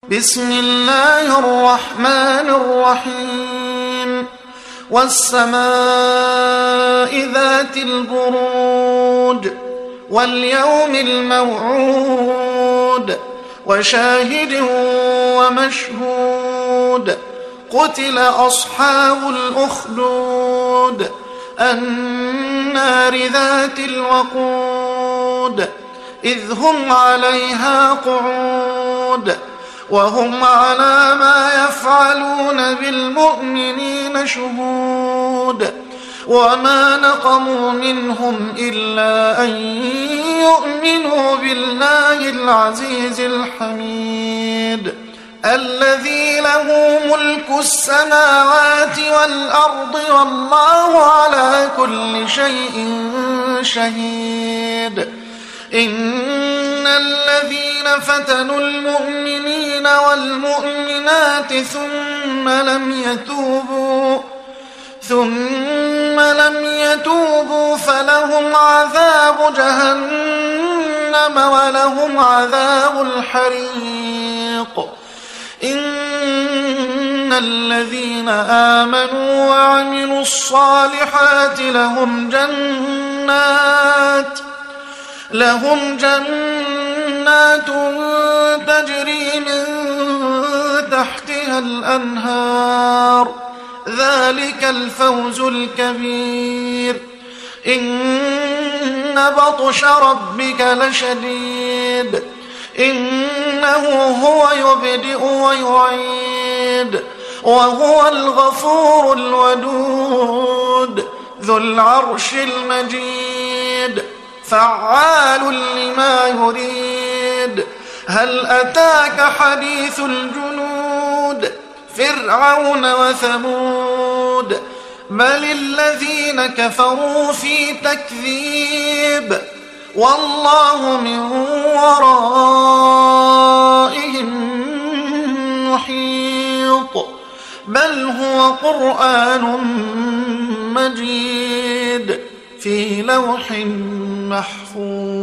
بسم الله الرحمن الرحيم والسماء ذات البروج واليوم الموعود وشاهد ومشهود قتل أصحاب الأخدود النار ذات الوقود إذ هم عليها قعود وهم على ما يفعلون بالمؤمنين شهود وما نقموا منهم إلا أن يؤمنوا بالله العزيز الحميد الذي له ملك السماوات والأرض والله على كل شيء شهيد إن الذين فتنوا المؤمنين والمؤمنات ثم لم يتوبوا فلهم عذاب جهنم ولهم عذاب الحريق إن الذين آمنوا وعملوا الصالحات لهم جنات تجري من تحتها الأنهار ذلك الفوز الكبير إن بطش ربك لشديد إنه هو يبدئ ويعيد وهو الغفور الودود ذو العرش المجيد فعال لما يريد هل أتاك حديث الجنود فرعون وثمود بل الذين كفروا في تكذيب والله من ورائهم محيط بل هو قرآن مجيد في لوح محفوظ